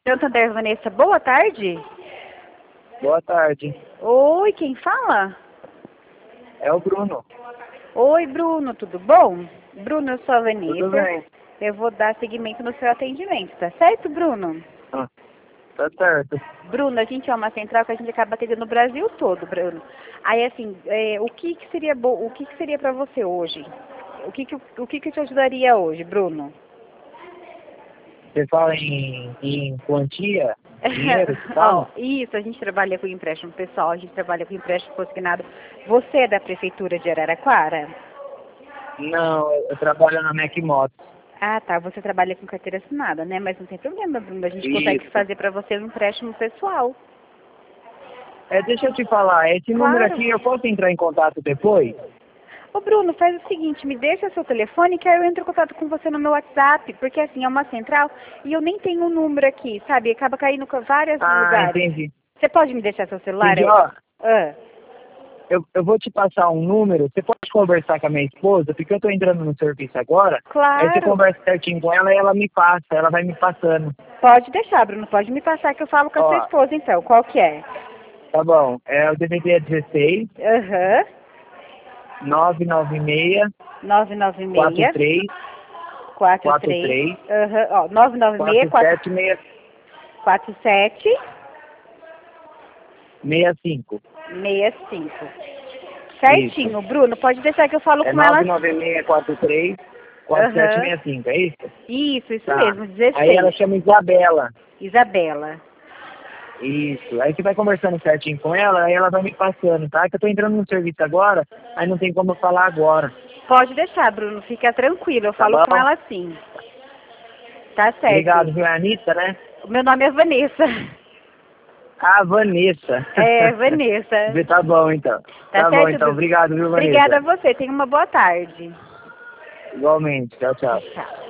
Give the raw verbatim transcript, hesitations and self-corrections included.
Santander, Vanessa, boa tarde. Boa tarde. Oi, quem fala? É o Bruno. Oi, Bruno, tudo bom? Bruno, eu sou a Tudo Vanessa. bem? Eu vou dar seguimento no seu atendimento, tá certo, Bruno? Ah, tá certo. Bruno, a gente é uma central que a gente acaba atendendo no Brasil todo, Bruno. Aí, assim, é, o que que seria bo... o que que seria para você hoje? O que que, o que que te ajudaria hoje, Bruno? Você fala em, em quantia? Dinheiro, você fala? Ó, isso, a gente trabalha com empréstimo pessoal, a gente trabalha com empréstimo consignado. Você é da Prefeitura de Araraquara? Não, eu, eu trabalho na Mac Motos. Ah, tá, você trabalha com carteira assinada, né? Mas não tem problema, Bruno, a gente consegue Isso. fazer para você um empréstimo pessoal. É, deixa eu te falar, esse número Claro. aqui eu posso entrar em contato depois? Ô, Bruno, faz o seguinte, me deixa seu telefone que aí eu entro em contato com você no meu WhatsApp, porque assim, é uma central e eu nem tenho um número aqui, sabe? Acaba caindo com vários Ah, lugares. entendi. Você pode me deixar seu celular? Entendi, Eu... ó, Ah, eu, eu vou te passar um número, você pode conversar com a minha esposa, porque eu tô entrando no serviço agora, aí você claro. conversa certinho com ela e ela me passa, ela vai me passando. Pode deixar, Bruno, pode me passar que eu falo com a sua Ó, esposa então. Qual que é? tá bom, é o D V D é dezesseis, Aham. nove nove seis, nove nove quatro seis, três, quatro quatro três. três, Aham. Ó, nove nove seis, quatro quatro sete seis, quatro sete seis cinco. seis cinco. Isso. Certinho, Bruno, pode deixar que eu falo É com ela. nove nove seis, quatro três, quatro sete Aham. seis cinco, é isso? Isso, isso Tá. mesmo, Aí ela dezesseis. chama Isabela. Isabela. Isso. Aí você vai conversando certinho com ela, aí ela vai me passando, tá? Que eu tô entrando no serviço agora, aí não tem como eu falar agora. Pode deixar, Bruno, fica tranquilo, eu Tá falo com bom? ela sim. Tá certo. Obrigado, viu? É a Anitta, né? O meu nome é Vanessa. Ah, Vanessa. É, Vanessa. Tá bom, então. Tá Tá bom, certo, então. Bruno? Obrigado, viu, Obrigada a Vanessa? você, tenha uma boa tarde. Igualmente. Tchau, tchau. Tchau.